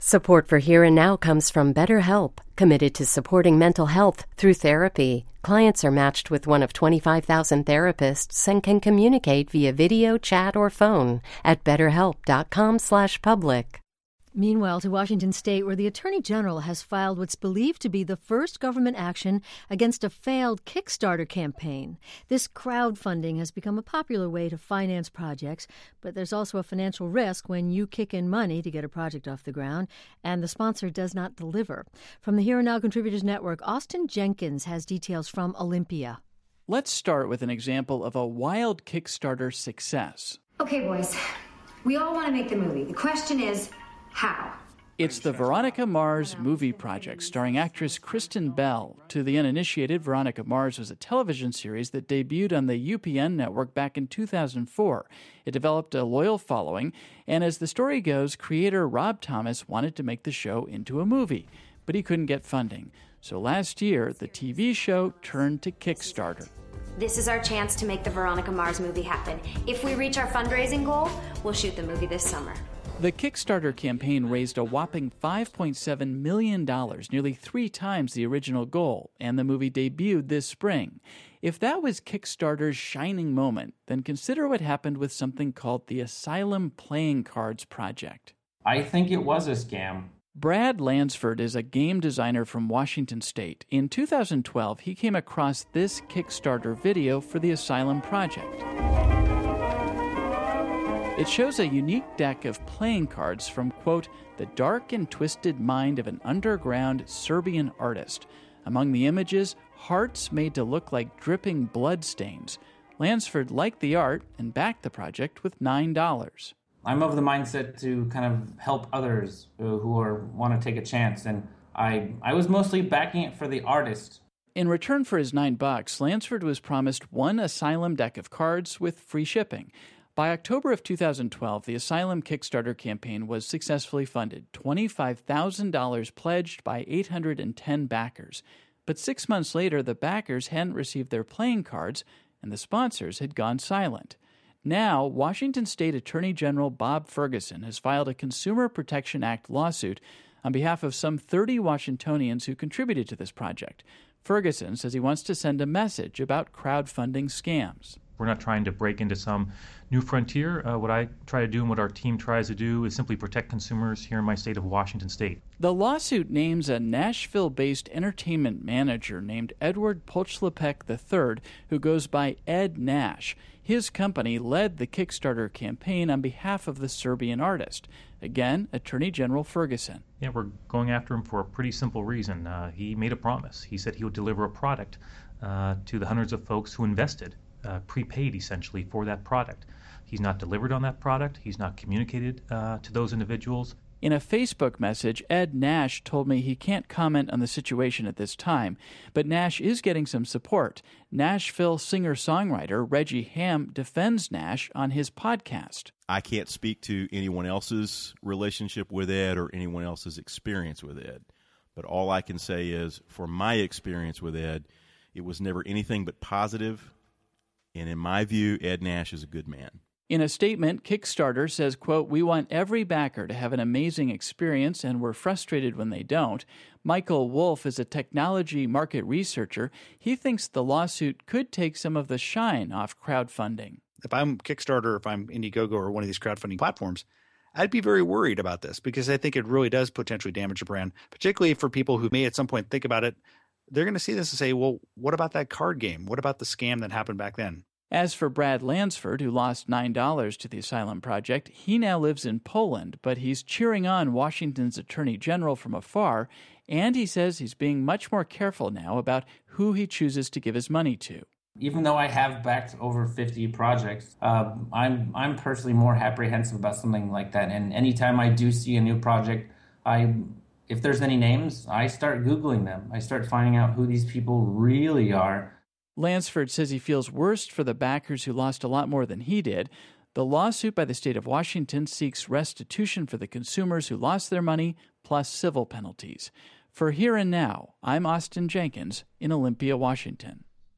Support for Here and Now comes from BetterHelp, committed to supporting mental health through therapy. Clients are matched with one of 25,000 therapists and can communicate via video, chat, or phone at betterhelp.com/public. Meanwhile, to Washington State, where the Attorney General has filed what's believed to be the first government action against a failed Kickstarter campaign. This crowdfunding has become a popular way to finance projects, but there's also a financial risk when you kick in money to get a project off the ground and the sponsor does not deliver. From the Here and Now Contributors Network, Austin Jenkins has details from Olympia. Let's start with an example of a wild Kickstarter success. Okay, boys, we all want to make the movie. The question is, how? It's the Veronica Mars movie project starring actress Kristen Bell. To the uninitiated, Veronica Mars was a television series that debuted on the UPN network back in 2004. It developed a loyal following, and as the story goes, creator Rob Thomas wanted to make the show into a movie, but he couldn't get funding. So last year, the TV show turned to Kickstarter. This is our chance to make the Veronica Mars movie happen. If we reach our fundraising goal, we'll shoot the movie this summer. The Kickstarter campaign raised a whopping $5.7 million, nearly 3 times the original goal, and the movie debuted this spring. If that was Kickstarter's shining moment, then consider what happened with something called the Asylum Playing Cards Project. I think it was a scam. Brad Lansford is a game designer from Washington State. In 2012, he came across this Kickstarter video for the Asylum Project. It shows a unique deck of playing cards from, quote, the dark and twisted mind of an underground Serbian artist. Among the images, hearts made to look like dripping blood stains. Lansford liked the art and backed the project with $9. I'm of the mindset to kind of help others who want to take a chance, and I was mostly backing it for the artist. In return for his $9, Lansford was promised one Asylum deck of cards with free shipping. By October of 2012, the Asylum Kickstarter campaign was successfully funded, $25,000 pledged by 810 backers. But 6 months later, the backers hadn't received their playing cards, and the sponsors had gone silent. Now, Washington State Attorney General Bob Ferguson has filed a Consumer Protection Act lawsuit on behalf of some 30 Washingtonians who contributed to this project. Ferguson says he wants to send a message about crowdfunding scams. We're not trying to break into some new frontier. What I try to do and what our team tries to do is simply protect consumers here in my state of Washington State. The lawsuit names a Nashville-based entertainment manager named Edward Pochlapek III, who goes by Ed Nash. His company led the Kickstarter campaign on behalf of the Serbian artist. Again, Attorney General Ferguson. Yeah, we're going after him for a pretty simple reason. He made a promise. He said he would deliver a product to the hundreds of folks who invested. Prepaid essentially for that product. He's not delivered on that product. He's not communicated to those individuals. In a Facebook message, Ed Nash told me he can't comment on the situation at this time, but Nash is getting some support. Nashville singer-songwriter Reggie Ham defends Nash on his podcast. I can't speak to anyone else's relationship with Ed or anyone else's experience with Ed, but all I can say is, for my experience with Ed, it was never anything but positive. And in my view, Ed Nash is a good man. In a statement, Kickstarter says, quote, we want every backer to have an amazing experience, and we're frustrated when they don't. Michael Wolf is a technology market researcher. He thinks the lawsuit could take some of the shine off crowdfunding. If I'm Kickstarter, if I'm Indiegogo or one of these crowdfunding platforms, I'd be very worried about this because I think it really does potentially damage a brand, particularly for people who may at some point think about it. They're going to see this and say, well, what about that card game? What about the scam that happened back then? As for Brad Lansford, who lost $9 to the Asylum Project, he now lives in Poland, but he's cheering on Washington's Attorney General from afar, and he says he's being much more careful now about who he chooses to give his money to. Even though I have backed over 50 projects, I'm personally more apprehensive about something like that. And anytime I do see a new project, if there's any names, I start Googling them. I start finding out who these people really are. Lansford says he feels worst for the backers who lost a lot more than he did. The lawsuit by the state of Washington seeks restitution for the consumers who lost their money, plus civil penalties. For Here and Now, I'm Austin Jenkins in Olympia, Washington.